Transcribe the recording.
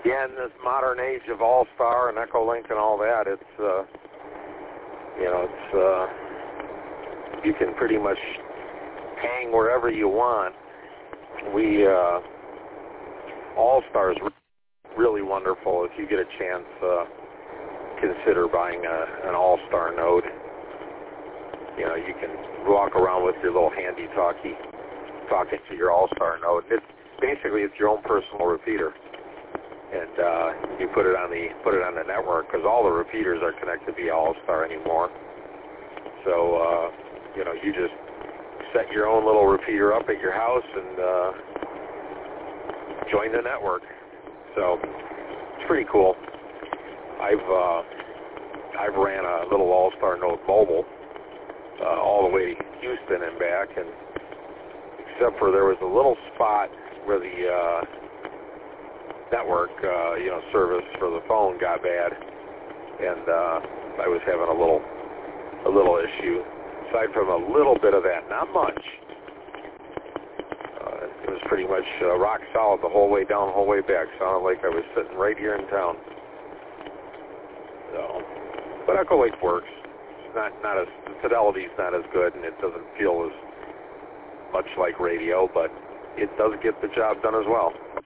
Yeah, in this modern age of All-Star and Echolink and all that, it's, you can pretty much hang wherever you want. All-Star is really wonderful. If you get a chance, consider buying an All-Star node. You can walk around with your little handy talkie, talking to your All-Star node. It's your own personal repeater, and you put it on the network because all the repeaters are connected via All-Star anymore. So you just set your own little repeater up at your house and join the network. So it's pretty cool. I've ran a little All-Star node mobile all the way to Houston and back, and except for there was a little spot where the network service for the phone got bad, and I was having a little issue. Aside from a little bit of that, not much. It was pretty much rock solid the whole way down, the whole way back. Sounded like I was sitting right here in town. So, but Echolink works. It's not as, the fidelity's not as good, and it doesn't feel as much like radio, but it does get the job done as well.